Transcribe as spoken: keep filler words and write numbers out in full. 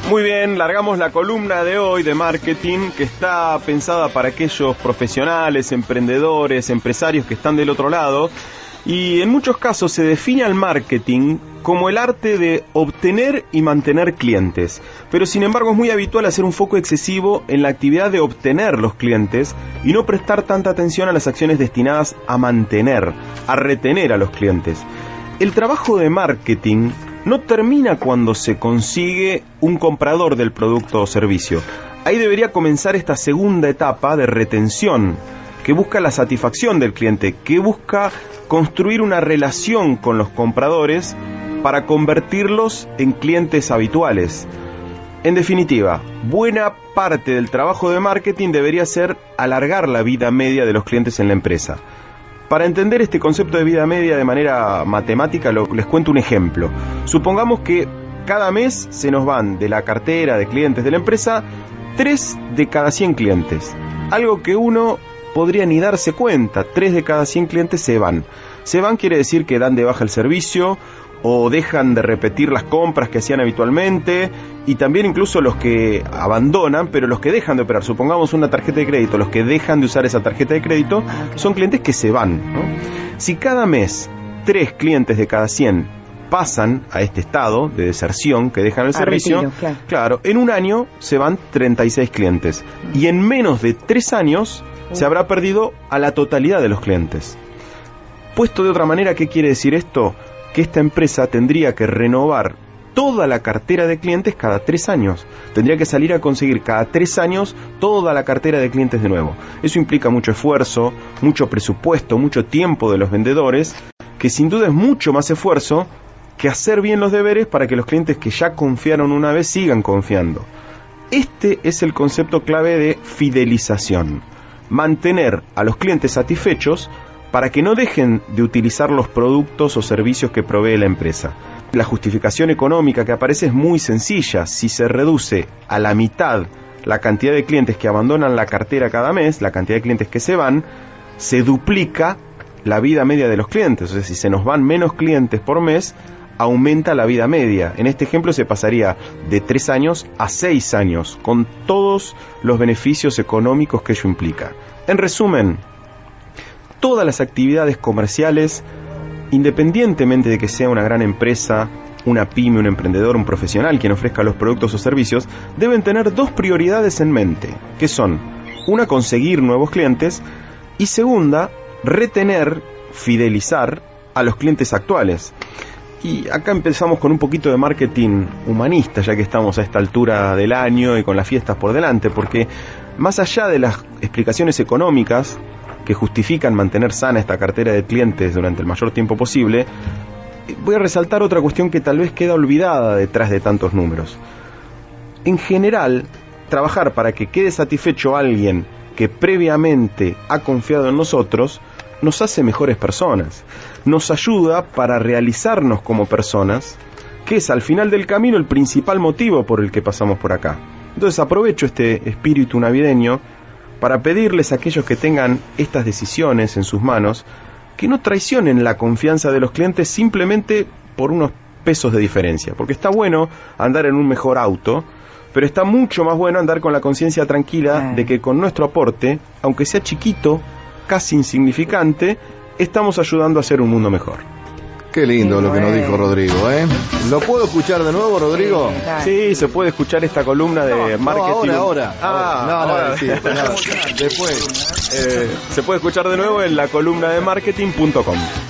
Muy bien, largamos la columna de hoy de marketing, que está pensada para aquellos profesionales, emprendedores, empresarios que están del otro lado. Y en muchos casos se define al marketing como el arte de obtener y mantener clientes. Pero sin embargo es muy habitual hacer un foco excesivo en la actividad de obtener los clientes y no prestar tanta atención a las acciones destinadas a mantener, a retener a los clientes. El trabajo de marketing no termina cuando se consigue un comprador del producto o servicio. Ahí debería comenzar esta segunda etapa de retención, que busca la satisfacción del cliente, que busca construir una relación con los compradores para convertirlos en clientes habituales. En definitiva, buena parte del trabajo de marketing debería ser alargar la vida media de los clientes en la empresa. Para entender este concepto de vida media de manera matemática, lo, les cuento un ejemplo. Supongamos que cada mes se nos van de la cartera de clientes de la empresa tres de cada cien clientes. Algo que uno podría ni darse cuenta, tres de cada cien clientes se van. Se van quiere decir que dan de baja el servicio o dejan de repetir las compras que hacían habitualmente, y también incluso los que abandonan, pero los que dejan de operar, supongamos una tarjeta de crédito, los que dejan de usar esa tarjeta de crédito son clientes que se van, ¿no? Si cada mes tres clientes de cada cien pasan a este estado de deserción, que dejan el a servicio, retiro, claro. claro, en un año se van treinta y seis clientes, y en menos de tres años uh. se habrá perdido a la totalidad de los clientes. Puesto de otra manera, ¿qué quiere decir esto? Que esta empresa tendría que renovar toda la cartera de clientes cada tres años. Tendría que salir a conseguir cada tres años toda la cartera de clientes de nuevo. Eso implica mucho esfuerzo, mucho presupuesto, mucho tiempo de los vendedores, que sin duda es mucho más esfuerzo que hacer bien los deberes para que los clientes que ya confiaron una vez sigan confiando. Este es el concepto clave de fidelización. Mantener a los clientes satisfechos para que no dejen de utilizar los productos o servicios que provee la empresa. La justificación económica que aparece es muy sencilla. Si se reduce a la mitad la cantidad de clientes que abandonan la cartera cada mes, la cantidad de clientes que se van, se duplica la vida media de los clientes. O sea, si se nos van menos clientes por mes, aumenta la vida media. En este ejemplo se pasaría de tres años a seis años, con todos los beneficios económicos que ello implica. En resumen, todas las actividades comerciales, independientemente de que sea una gran empresa, una pyme, un emprendedor, un profesional quien ofrezca los productos o servicios, deben tener dos prioridades en mente, que son, una, conseguir nuevos clientes, y segunda, retener, fidelizar a los clientes actuales. Y acá empezamos con un poquito de marketing humanista, ya que estamos a esta altura del año y con las fiestas por delante, porque más allá de las explicaciones económicas que justifican mantener sana esta cartera de clientes durante el mayor tiempo posible, voy a resaltar otra cuestión que tal vez queda olvidada detrás de tantos números. En general, trabajar para que quede satisfecho alguien que previamente ha confiado en nosotros nos hace mejores personas, nos ayuda para realizarnos como personas, que es al final del camino el principal motivo por el que pasamos por acá. Entonces aprovecho este espíritu navideño para pedirles a aquellos que tengan estas decisiones en sus manos que no traicionen la confianza de los clientes simplemente por unos pesos de diferencia, porque está bueno andar en un mejor auto, pero está mucho más bueno andar con la conciencia tranquila de que con nuestro aporte, aunque sea chiquito, casi insignificante, estamos ayudando a hacer un mundo mejor. Qué lindo Qué lo que nos dijo Rodrigo, ¿eh? ¿Lo puedo escuchar de nuevo, Rodrigo? Sí, se puede escuchar esta columna de no, marketing. No, ahora, ahora. Ah, no, no, ahora. Sí, no, después. Eh, se puede escuchar de nuevo en la columna de marketing punto com.